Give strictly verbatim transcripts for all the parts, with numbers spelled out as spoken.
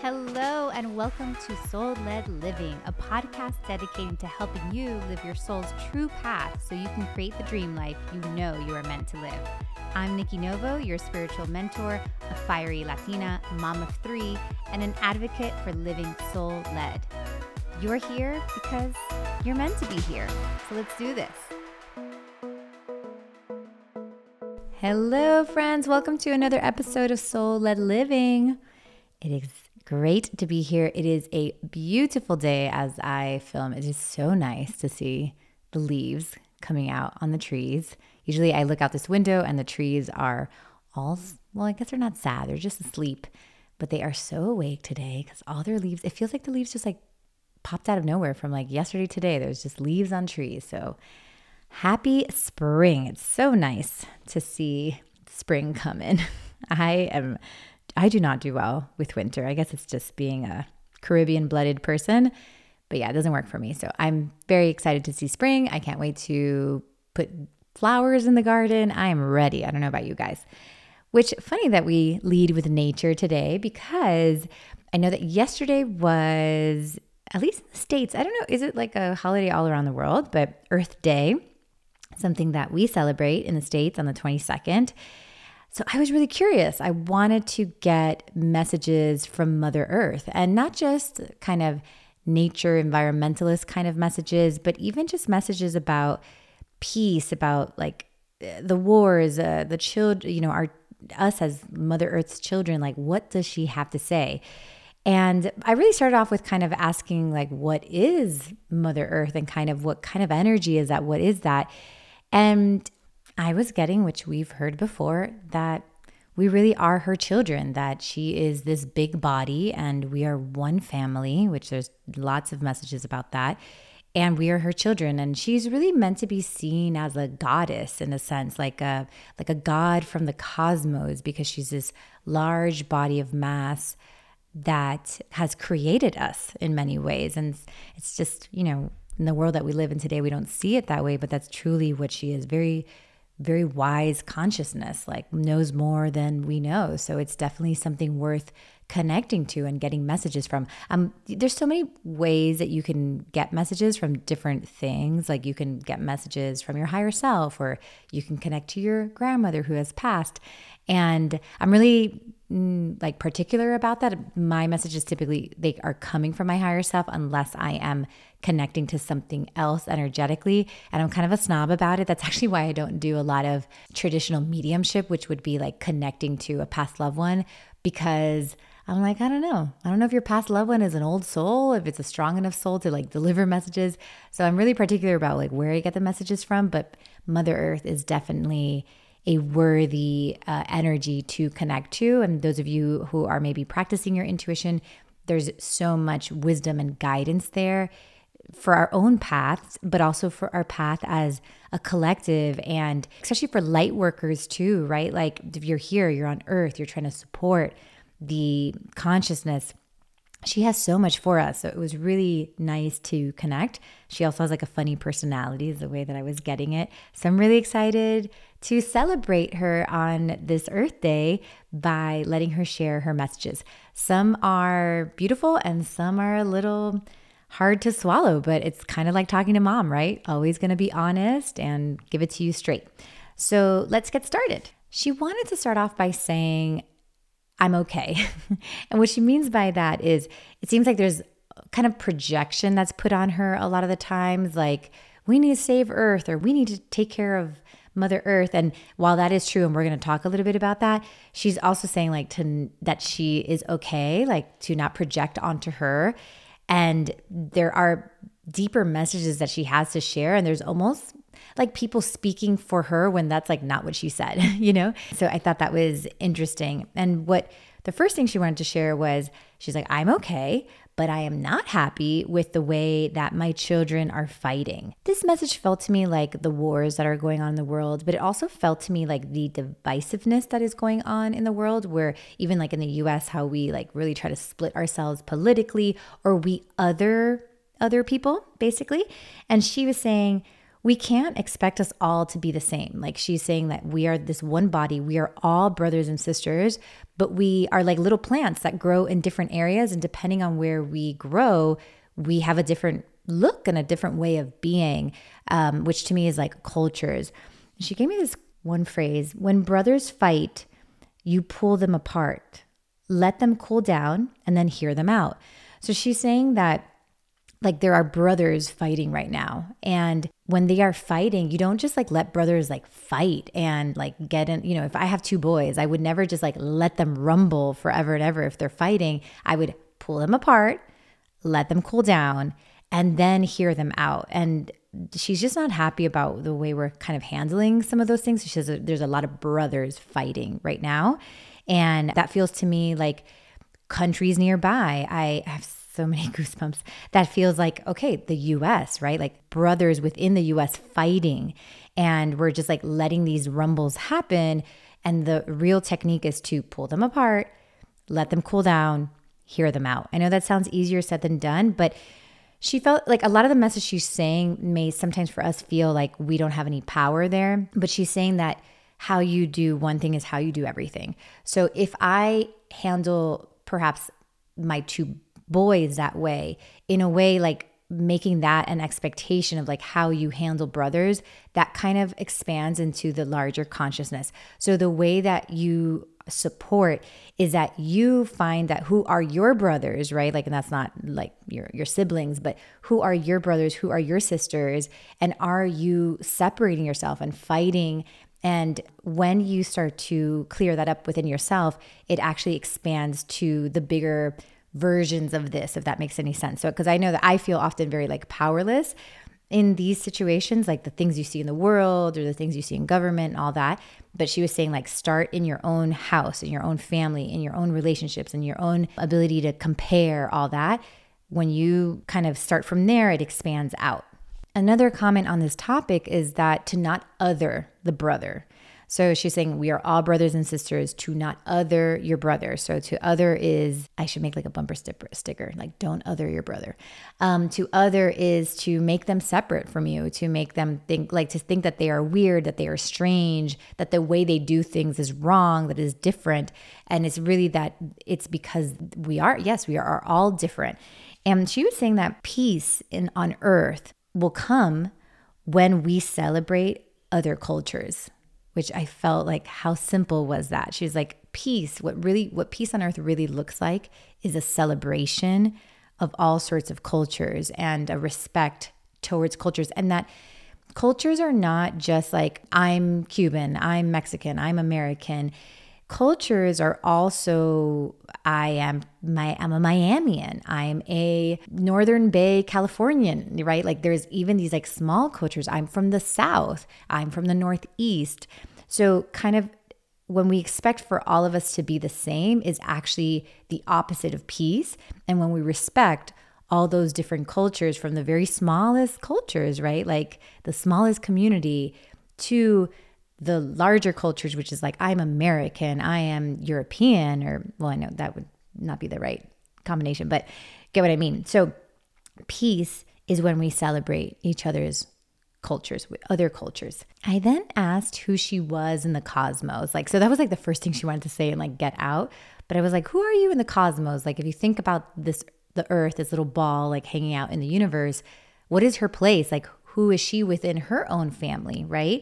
Hello, and welcome to Soul-Led Living, a podcast dedicated to helping you live your soul's true path so you can create the dream life you know you are meant to live. I'm Nikki Novo, your spiritual mentor, a fiery Latina, mom of three, and an advocate for living soul-led. You're here because you're meant to be here, so let's do this. Hello, friends. Welcome to another episode of Soul-Led Living. It is great to be here. It is a beautiful day as I film. It is so nice to see the leaves coming out on the trees. Usually I look out this window and the trees are all, well, I guess they're not sad. They're just asleep, but they are so awake today because all their leaves, it feels like the leaves just like popped out of nowhere from like yesterday to today. There's just leaves on trees. So happy spring. It's so nice to see spring come in. I am I do not do well with winter. I guess it's just being a Caribbean blooded person, but yeah, it doesn't work for me. So I'm very excited to see spring. I can't wait to put flowers in the garden. I am ready. I don't know about you guys. Which funny that we lead with nature today because I know that yesterday was, at least in the States, I don't know, is it like a holiday all around the world, but Earth Day, something that we celebrate in the States on the twenty-second. So I was really curious. I wanted to get messages from Mother Earth, and not just kind of nature environmentalist kind of messages, but even just messages about peace, about like the wars, uh, the children, you know, our us as Mother Earth's children, like what does she have to say? And I really started off with kind of asking like, what is Mother Earth and kind of what kind of energy is that? What is that? And I was getting, which we've heard before, that we really are her children, that she is this big body and we are one family, which there's lots of messages about that. And we are her children. And she's really meant to be seen as a goddess in a sense, like a, like a god from the cosmos, because she's this large body of mass that has created us in many ways. And it's just, you know, in the world that we live in today, we don't see it that way, but that's truly what she is. Very very wise consciousness, like knows more than we know. So it's definitely something worth connecting to and getting messages from. Um, there's so many ways that you can get messages from different things. Like you can get messages from your higher self, or you can connect to your grandmother who has passed. And I'm really mm, like particular about that. My messages typically, they are coming from my higher self unless I am connecting to something else energetically. And I'm kind of a snob about it. That's actually why I don't do a lot of traditional mediumship, which would be like connecting to a past loved one, because I'm like, I don't know. I don't know if your past loved one is an old soul, if it's a strong enough soul to like deliver messages. So I'm really particular about like where I get the messages from, but Mother Earth is definitely a worthy uh, energy to connect to. And those of you who are maybe practicing your intuition, there's so much wisdom and guidance there for our own paths, but also for our path as a collective, and especially for light workers too, right? Like if you're here, you're on Earth, you're trying to support the consciousness. She has so much for us. So it was really nice to connect. She also has like a funny personality, is the way that I was getting it. So I'm really excited to celebrate her on this Earth Day by letting her share her messages. Some are beautiful and some are a little hard to swallow, but it's kind of like talking to mom, right? Always going to be honest and give it to you straight. So let's get started. She wanted to start off by saying, I'm okay. And what she means by that is it seems like there's kind of projection that's put on her a lot of the times, like we need to save Earth or we need to take care of Mother Earth. And while that is true, and we're going to talk a little bit about that, she's also saying like to that she is okay, like to not project onto her. And there are deeper messages that she has to share. And there's almost like people speaking for her when that's like not what she said, you know? So I thought that was interesting. And what the first thing she wanted to share was, she's like, I'm okay, but I am not happy with the way that my children are fighting. This message felt to me like the wars that are going on in the world, but it also felt to me like the divisiveness that is going on in the world, where even like in the U S, how we like really try to split ourselves politically, or we other other people basically. And she was saying, we can't expect us all to be the same. Like she's saying that we are this one body, we are all brothers and sisters, but we are like little plants that grow in different areas. And depending on where we grow, we have a different look and a different way of being, um, which to me is like cultures. She gave me this one phrase: when brothers fight, you pull them apart, let them cool down, and then hear them out. So she's saying that like there are brothers fighting right now. And when they are fighting, you don't just like let brothers like fight and like get in, you know, if I have two boys, I would never just like let them rumble forever and ever. If they're fighting, I would pull them apart, let them cool down, and then hear them out. And she's just not happy about the way we're kind of handling some of those things. She says there's a lot of brothers fighting right now. And that feels to me like countries nearby. I have so many goosebumps. That feels like, okay, the U S, right? Like brothers within the U S fighting. And we're just like letting these rumbles happen. And the real technique is to pull them apart, let them cool down, hear them out. I know that sounds easier said than done, but she felt like a lot of the message she's saying may sometimes for us feel like we don't have any power there, but she's saying that how you do one thing is how you do everything. So if I handle perhaps my two boys that way, in a way like making that an expectation of like how you handle brothers, that kind of expands into the larger consciousness. So the way that you support is that you find that who are your brothers, right? Like, and that's not like your your siblings, but who are your brothers, who are your sisters, and are you separating yourself and fighting? And when you start to clear that up within yourself, it actually expands to the bigger versions of this, if that makes any sense. So, because I know that I feel often very like powerless in these situations, like the things you see in the world or the things you see in government and all that. But she was saying like start in your own house, in your own family, in your own relationships, in your own ability to compare all that. When you kind of start from there, it expands out. Another comment on this topic is that to not other the brother. So she's saying we are all brothers and sisters, to not other your brother. So to other is, I should make like a bumper sticker, sticker like don't other your brother. Um, to other is to make them separate from you, to make them think, like to think that they are weird, that they are strange, that the way they do things is wrong, that is different. And it's really that it's because we are, yes, we are all different. And she was saying that peace in on earth will come when we celebrate other cultures, which I felt like, how simple was that? She was like, peace, what really, what peace on earth really looks like is a celebration of all sorts of cultures and a respect towards cultures. And that cultures are not just like, I'm Cuban, I'm Mexican, I'm American. Cultures are also, I am my I'm a Miamian, I'm a Northern Bay Californian, right? Like there's even these like small cultures. I'm from the South, I'm from the Northeast. So kind of when we expect for all of us to be the same is actually the opposite of peace. And when we respect all those different cultures, from the very smallest cultures, right? Like the smallest community, to the larger cultures, which is like, I'm American, I am European, or, well, I know that would not be the right combination, but get what I mean. So peace is when we celebrate each other's cultures, with other cultures. I then asked who she was in the cosmos. Like, so that was like the first thing she wanted to say and like get out. But I was like, who are you in the cosmos? Like, if you think about this, the earth, this little ball, like hanging out in the universe, what is her place? Like, who is she within her own family, right?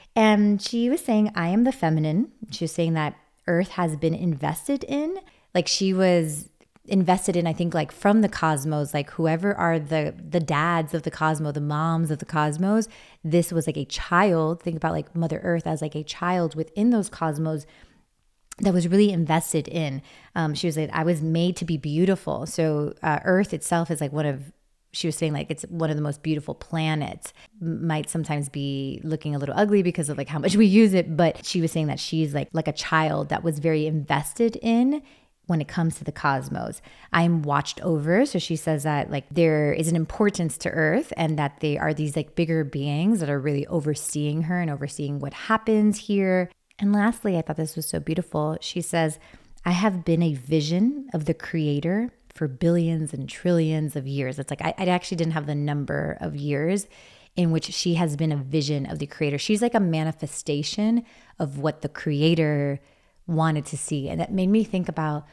And she was saying, I am the feminine. She was saying that earth has been invested in, like she was invested in, I think, like from the cosmos, like whoever are the the dads of the cosmos, the moms of the cosmos, this was like a child. Think about like Mother Earth as like a child within those cosmos that was really invested in. Um, she was like, I was made to be beautiful. So uh, Earth itself is like one of, she was saying like it's one of the most beautiful planets. Might sometimes be looking a little ugly because of like how much we use it, but she was saying that she's like like a child that was very invested in when it comes to the cosmos. I'm watched over. So she says that like there is an importance to Earth, and that they are these like bigger beings that are really overseeing her and overseeing what happens here. And lastly, I thought this was so beautiful. She says, I have been a vision of the Creator for billions and trillions of years. It's like, I, I actually didn't have the number of years. in which she has been a vision of the creator. She's like a manifestation of what the creator wanted to see. And that made me think about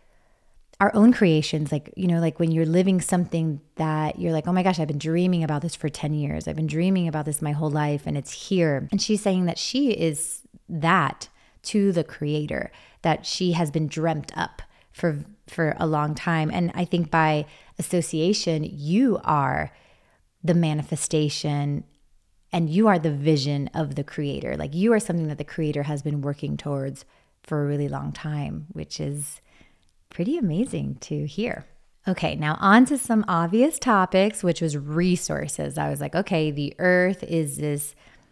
our own creations, like, you know, like when you're living something that you're like, oh my gosh, I've been dreaming about this for ten years. I've been dreaming about this my whole life and it's here. And she's saying that she is that to the creator, that she has been dreamt up for for a long time. And I think by association, you are the manifestation and you are the vision of the creator. Like you are something that the creator has been working towards for a really long time, which is pretty amazing to hear. Okay, now on to some obvious topics, which was resources. I was like, okay, the earth is this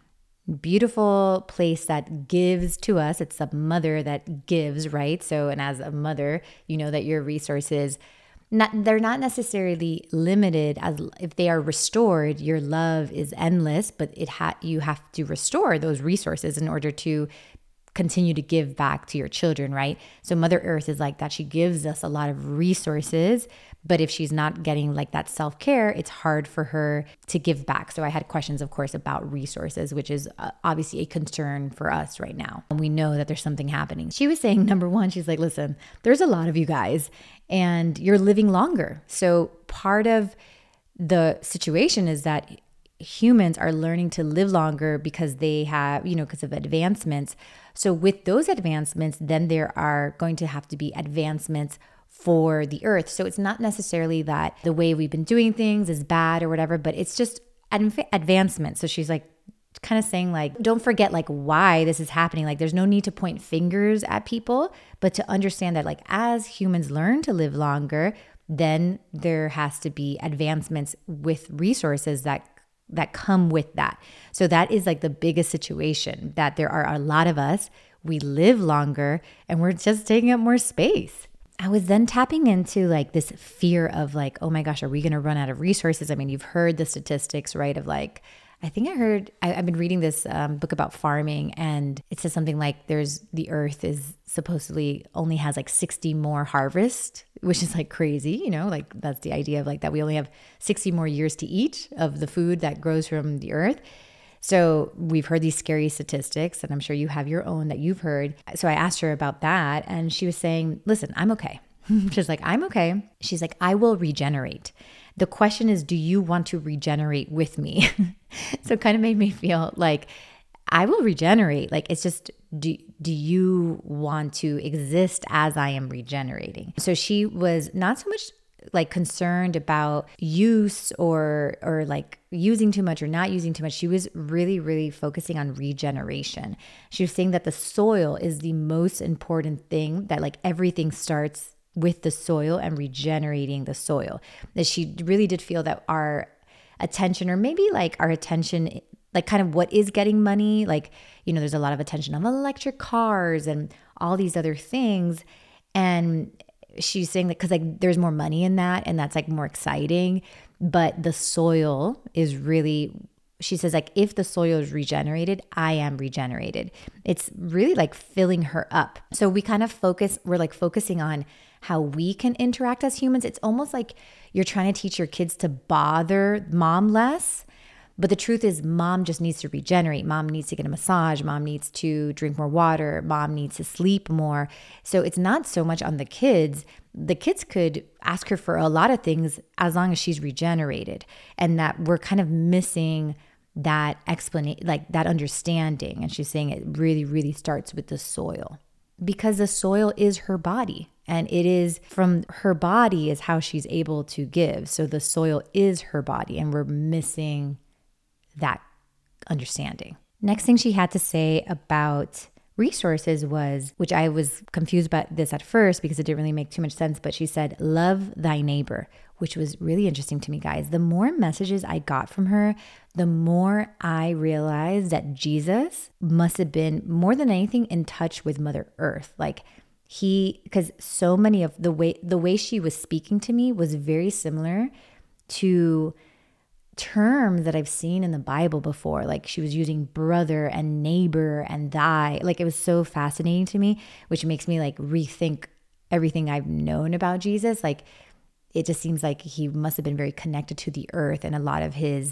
beautiful place that gives to us. It's a mother that gives, right? So, and as a mother, you know that your resources, not, they're not necessarily limited. As if they are restored, your love is endless, but it ha- you have to restore those resources in order to continue to give back to your children, right? So Mother Earth is like that. She gives us a lot of resources, but if she's not getting like that self-care, it's hard for her to give back. So I had questions, of course, about resources, which is uh, obviously a concern for us right now. And we know that there's something happening. She was saying, number one, she's like, listen, there's a lot of you guys and you're living longer. So part of the situation is that humans are learning to live longer because they have, you know, because of advancements. So with those advancements, then there are going to have to be advancements for the earth. So it's not necessarily that the way we've been doing things is bad or whatever, but it's just adv- advancement. So she's like, kind of saying like, don't forget like why this is happening. Like there's no need to point fingers at people, but to understand that like as humans learn to live longer, then there has to be advancements with resources that that come with that. So that is like the biggest situation, that there are a lot of us, we live longer and we're just taking up more space. I was then tapping into like this fear of like, oh my gosh, are we going to run out of resources? I mean, you've heard the statistics, right? Of like, I think I heard, I, I've been reading this um, book about farming, and it says something like there's, the earth is supposedly only has like sixty more harvest, which is like crazy, you know, like that's the idea of like that we only have sixty more years to eat of the food that grows from the earth. So we've heard these scary statistics, and I'm sure you have your own that you've heard. So I asked her about that, and she was saying, listen, I'm okay. She's like, I'm okay. She's like, I will regenerate. The question is, do you want to regenerate with me? So it kind of made me feel like I will regenerate. Like it's just, do, do you want to exist as I am regenerating? So she was not so much like concerned about use or or like using too much or not using too much. She was really, really focusing on regeneration. She was saying that the soil is the most important thing, that like everything starts with the soil and regenerating the soil. That she really did feel that our attention, or maybe like our attention, like kind of what is getting money, like, you know, there's a lot of attention on electric cars and all these other things. And she's saying that because like there's more money in that and that's like more exciting, but the soil is really, she says like if the soil is regenerated, I am regenerated. It's really like filling her up. So we kind of focus, we're like focusing on how we can interact as humans. It's almost like you're trying to teach your kids to bother mom less. But the truth is, mom just needs to regenerate. Mom needs to get a massage. Mom needs to drink more water. Mom needs to sleep more. So it's not so much on the kids. The kids could ask her for a lot of things as long as she's regenerated, and that we're kind of missing that explanation, like that understanding. And she's saying it really, really starts with the soil, because the soil is her body. And it is from her body is how she's able to give. So the soil is her body, and we're missing that understanding. Next thing she had to say about resources was, which I was confused about this at first because it didn't really make too much sense, but she said, love thy neighbor, which was really interesting to me, guys. The more messages I got from her, the more I realized that Jesus must have been more than anything in touch with Mother Earth. Like he, because so many of the way, the way she was speaking to me was very similar to terms that I've seen in the Bible before. Like she was using brother and neighbor and thy. Like it was so fascinating to me, which makes me like rethink everything I've known about Jesus. Like it just seems like he must have been very connected to the earth, and a lot of his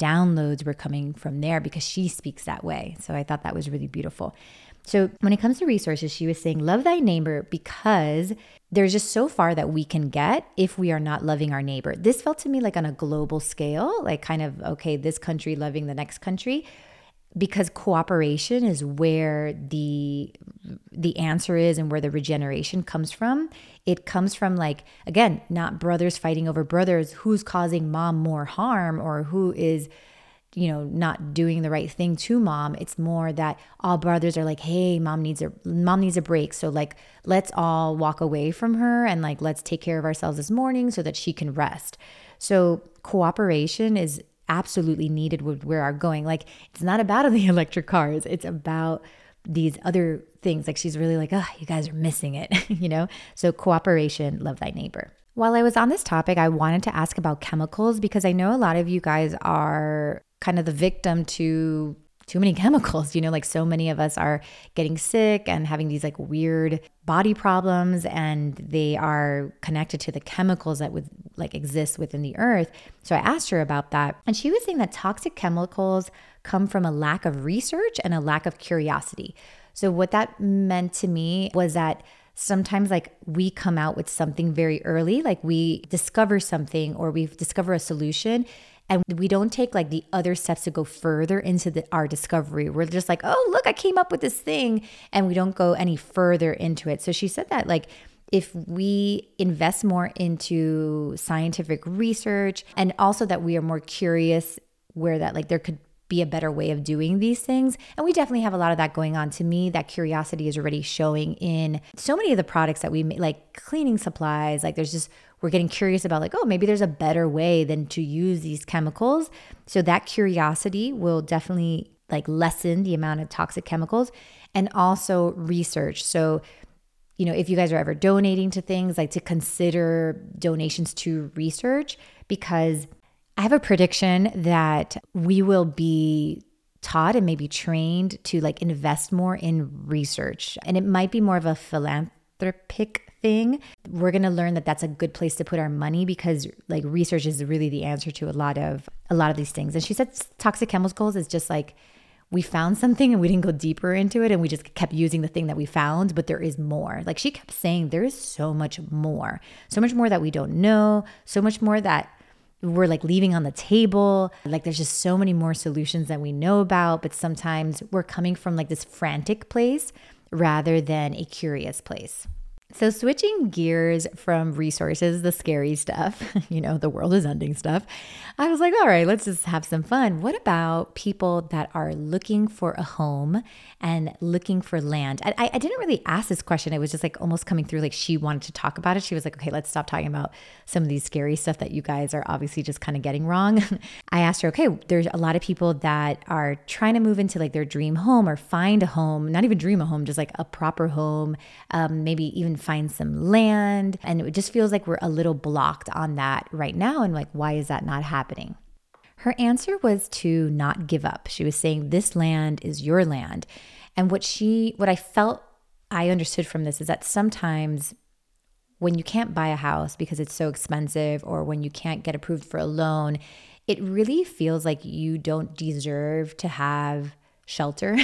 downloads were coming from there because she speaks that way. So I thought that was really beautiful. So when it comes to resources, she was saying, love thy neighbor, because there's just so far that we can get if we are not loving our neighbor. This felt to me like on a global scale, like kind of, okay, this country loving the next country, because cooperation is where the the answer is and where the regeneration comes from. It comes from, like, again, not brothers fighting over brothers, who's causing mom more harm or who is, you know, not doing the right thing to mom. It's more that all brothers are like, hey, mom needs a mom needs a break. So like, let's all walk away from her and like, let's take care of ourselves this morning so that she can rest. So cooperation is absolutely needed with where we're going. Like, it's not about the electric cars. It's about these other things. Like, she's really like, oh, you guys are missing it, you know? So cooperation, love thy neighbor. While I was on this topic, I wanted to ask about chemicals, because I know a lot of you guys are kind of the victim to too many chemicals. You know, like so many of us are getting sick and having these like weird body problems, and they are connected to the chemicals that would like exist within the earth. So I asked her about that, and she was saying that toxic chemicals come from a lack of research and a lack of curiosity. So what that meant to me was that sometimes like we come out with something very early, like we discover something or we discover a solution, and we don't take like the other steps to go further into the, our discovery. We're just like, oh, look, I came up with this thing, and we don't go any further into it. So she said that like, if we invest more into scientific research, and also that we are more curious, where that like there could be a better way of doing these things. And we definitely have a lot of that going on. To me, that curiosity is already showing in so many of the products that we make, like cleaning supplies. Like there's just, we're getting curious about like, oh, maybe there's a better way than to use these chemicals. So that curiosity will definitely like lessen the amount of toxic chemicals. And also research. So, you know, if you guys are ever donating to things, like to consider donations to research, because I have a prediction that we will be taught and maybe trained to like invest more in research. And it might be more of a philanthropic thing. We're going to learn that that's a good place to put our money, because like research is really the answer to a lot of a lot of these things. And she said toxic chemicals is just like, we found something and we didn't go deeper into it, and we just kept using the thing that we found, but there is more. Like she kept saying, there is so much more, so much more that we don't know, so much more that we're like leaving on the table. Like there's just so many more solutions that we know about, but sometimes we're coming from like this frantic place rather than a curious place. So switching gears from resources, the scary stuff, you know, the world is ending stuff, I was like, all right, let's just have some fun. What about people that are looking for a home and looking for land? I, I didn't really ask this question. It was just like almost coming through like she wanted to talk about it. She was like, okay, let's stop talking about some of these scary stuff that you guys are obviously just kind of getting wrong. I asked her, okay, there's a lot of people that are trying to move into like their dream home or find a home, not even dream a home, just like a proper home, um, maybe even find some land. And it just feels like we're a little blocked on that right now. And like, why is that not happening? Her answer was to not give up. She was saying, this land is your land. And what she, what I felt I understood from this is that sometimes when you can't buy a house because it's so expensive, or when you can't get approved for a loan, it really feels like you don't deserve to have shelter.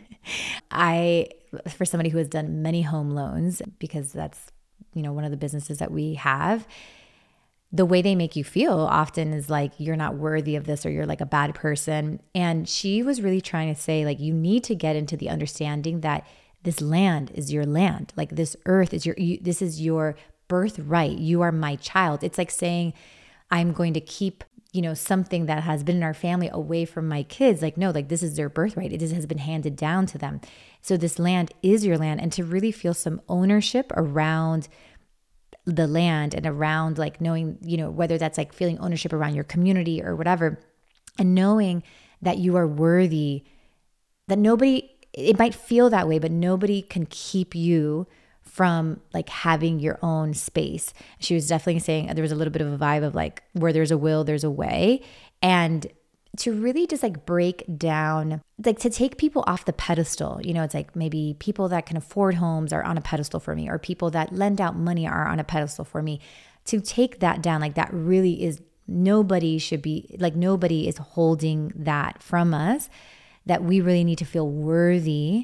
I, for somebody who has done many home loans, because that's, you know, one of the businesses that we have, the way they make you feel often is like, you're not worthy of this, or you're like a bad person. And she was really trying to say, like, you need to get into the understanding that this land is your land. Like this earth is your, you, this is your birthright. You are my child. It's like saying, I'm going to keep, you know, something that has been in our family away from my kids. Like, no, like this is their birthright. It is, has been handed down to them. So this land is your land. And to really feel some ownership around the land and around like knowing, you know, whether that's like feeling ownership around your community or whatever, and knowing that you are worthy, that nobody, it might feel that way, but nobody can keep you from like having your own space. She was definitely saying there was a little bit of a vibe of like, where there's a will, there's a way. And to really just like break down, like to take people off the pedestal. You know, it's like maybe people that can afford homes are on a pedestal for me, or people that lend out money are on a pedestal for me. To take that down, like that really is nobody should be, like nobody is holding that from us, that we really need to feel worthy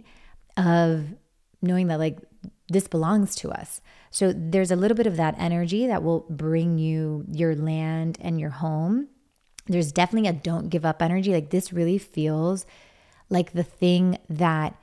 of knowing that like this belongs to us. So there's a little bit of that energy that will bring you your land and your home. There's definitely a don't give up energy. Like this really feels like the thing that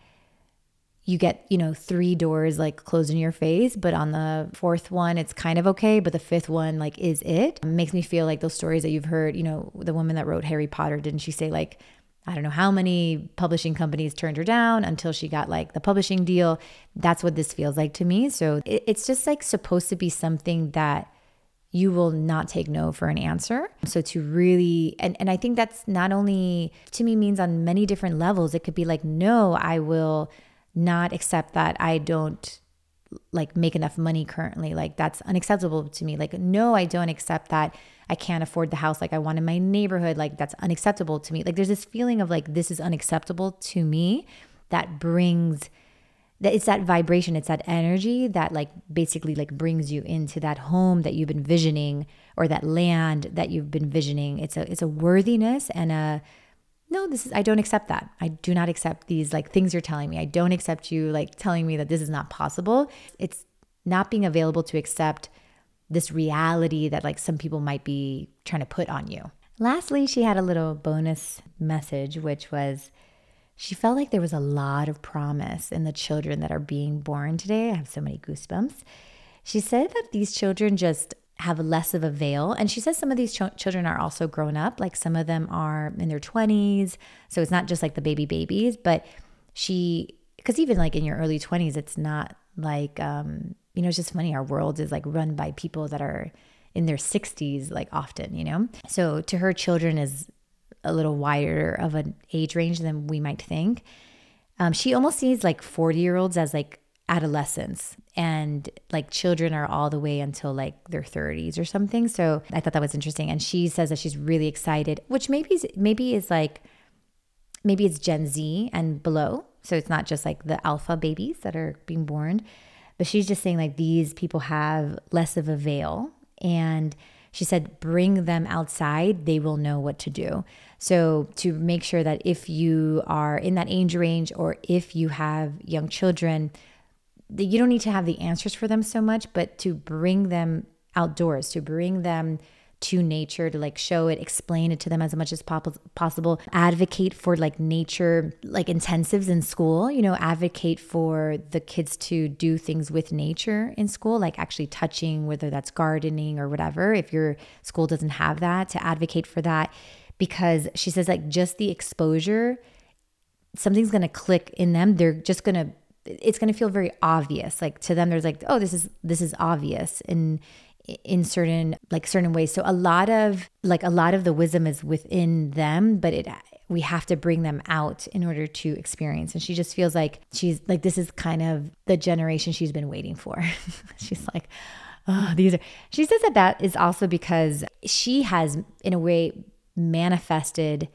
you get, you know, three doors like closed in your face, but on the fourth one, it's kind of okay. But the fifth one, like, is it? It makes me feel like those stories that you've heard, you know, the woman that wrote Harry Potter, didn't she say like, I don't know how many publishing companies turned her down until she got like the publishing deal. That's what this feels like to me. So it, it's just like supposed to be something that you will not take no for an answer. So to really, and, and I think that's not only to me means on many different levels. It could be like, no, I will not accept that I don't like make enough money currently. Like that's unacceptable to me. Like, no, I don't accept that I can't afford the house like I want in my neighborhood. Like that's unacceptable to me. Like there's this feeling of like, this is unacceptable to me that brings that it's that vibration. It's that energy that like basically like brings you into that home that you've been visioning or that land that you've been visioning. It's a, it's a worthiness and a, no, this is, I don't accept that. I do not accept these like things you're telling me. I don't accept you like telling me that this is not possible. It's not being available to accept this reality that like some people might be trying to put on you. Lastly, she had a little bonus message, which was she felt like there was a lot of promise in the children that are being born today. I have so many goosebumps. She said that these children just have less of a veil. And she says some of these ch- children are also grown up. Like some of them are in their twenties. So it's not just like the baby babies, but she, because even like in your early twenties, it's not like, um, you know, it's just funny. Our world is like run by people that are in their sixties, like often, you know? So to her, children is a little wider of an age range than we might think. Um, she almost sees like forty year olds as like adolescents, and like children are all the way until like their thirties or something. So I thought that was interesting. And she says that she's really excited, which maybe is, maybe is like, maybe it's Gen Z and below. So it's not just like the alpha babies that are being born, but she's just saying like these people have less of a veil. And she said, bring them outside, they will know what to do. So to make sure that if you are in that age range or if you have young children, you don't need to have the answers for them so much, but to bring them outdoors, to bring them to nature, to like show it, explain it to them as much as pop- possible, advocate for like nature, like intensives in school, you know, advocate for the kids to do things with nature in school, like actually touching, whether that's gardening or whatever. If your school doesn't have that, to advocate for that, because she says like just the exposure, something's going to click in them. They're just going to, it's going to feel very obvious. Like to them, there's like, oh, this is, this is obvious. And in certain, like certain ways. So a lot of, like a lot of the wisdom is within them, but it, we have to bring them out in order to experience. And she just feels like she's like, this is kind of the generation she's been waiting for. She's like, oh, these are, she says that that is also because she has in a way manifested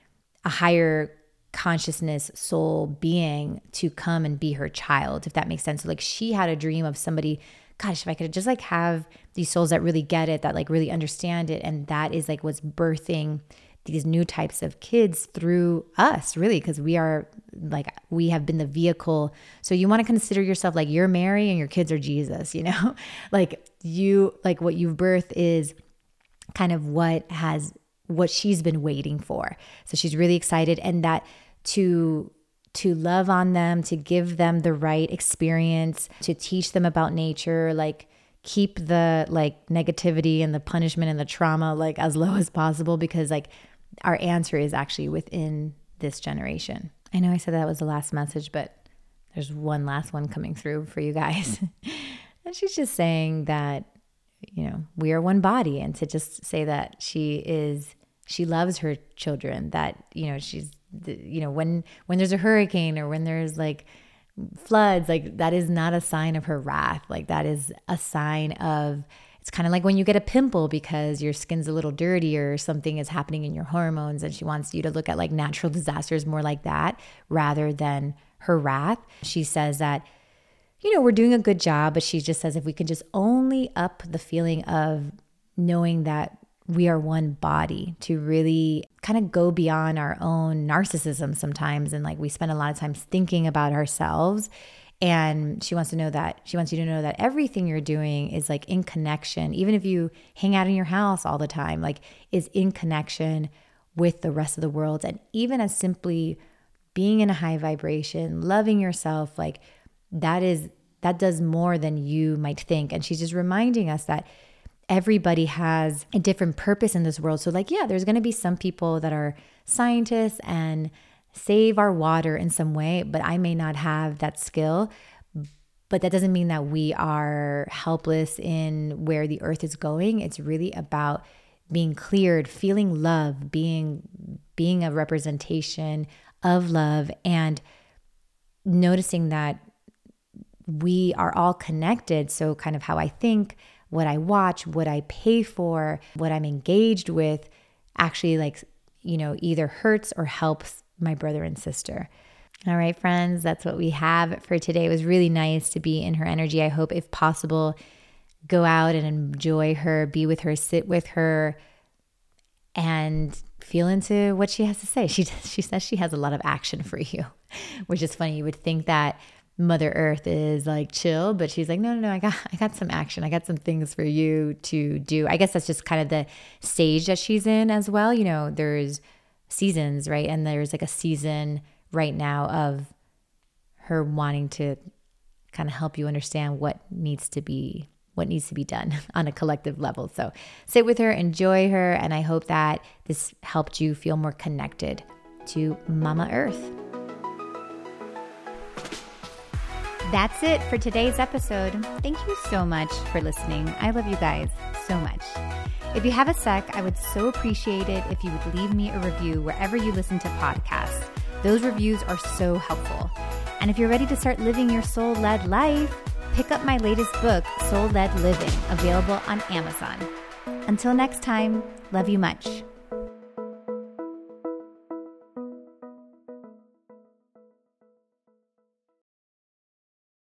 a higher consciousness soul being to come and be her child, if that makes sense. So like she had a dream of somebody, gosh, if I could just like have these souls that really get it, that like really understand it. And that is like what's birthing these new types of kids through us, really, because we are like, we have been the vehicle. So you want to consider yourself like you're Mary and your kids are Jesus, you know, like you, like what you've birthed is kind of what has, what she's been waiting for. So she's really excited, and that to to love on them, to give them the right experience, to teach them about nature, like keep the like negativity and the punishment and the trauma like as low as possible, because like our answer is actually within this generation. I know I said that was the last message, but there's one last one coming through for you guys. And she's just saying that, you know, we are one body, and to just say that she is, she loves her children, that, you know, she's, you know, when, when there's a hurricane or when there's like floods, like that is not a sign of her wrath. Like that is a sign of, it's kind of like when you get a pimple because your skin's a little dirty or something is happening in your hormones, and she wants you to look at like natural disasters more like that rather than her wrath. She says that, you know, we're doing a good job, but she just says if we can just only up the feeling of knowing that we are one body, to really kind of go beyond our own narcissism sometimes. And like we spend a lot of time thinking about ourselves. And she wants to know that, she wants you to know that everything you're doing is like in connection. Even if you hang out in your house all the time, like is in connection with the rest of the world. And even as simply being in a high vibration, loving yourself, like that is, that does more than you might think. And she's just reminding us that everybody has a different purpose in this world. So like, yeah, there's going to be some people that are scientists and save our water in some way, but I may not have that skill. But that doesn't mean that we are helpless in where the earth is going. It's really about being cleared, feeling love, being, being a representation of love, and noticing that we are all connected. So kind of how I think, what I watch, what I pay for, what I'm engaged with actually like, you know, either hurts or helps my brother and sister. All right, friends, that's what we have for today. It was really nice to be in her energy. I hope if possible, go out and enjoy her, be with her, sit with her, and feel into what she has to say. She, she says she has a lot of action for you, which is funny. You would think that Mother Earth is like chill, but she's like, no, no, no, I got, I got some action. I got some things for you to do. I guess that's just kind of the stage that she's in as well. You know, there's seasons, right? And there's like a season right now of her wanting to kind of help you understand what needs to be, what needs to be done on a collective level. So sit with her, enjoy her. And I hope that this helped you feel more connected to Mama Earth. That's it for today's episode. Thank you so much for listening. I love you guys so much. If you have a sec, I would so appreciate it if you would leave me a review wherever you listen to podcasts. Those reviews are so helpful. And if you're ready to start living your soul-led life, pick up my latest book, Soul-Led Living, available on Amazon. Until next time, love you much.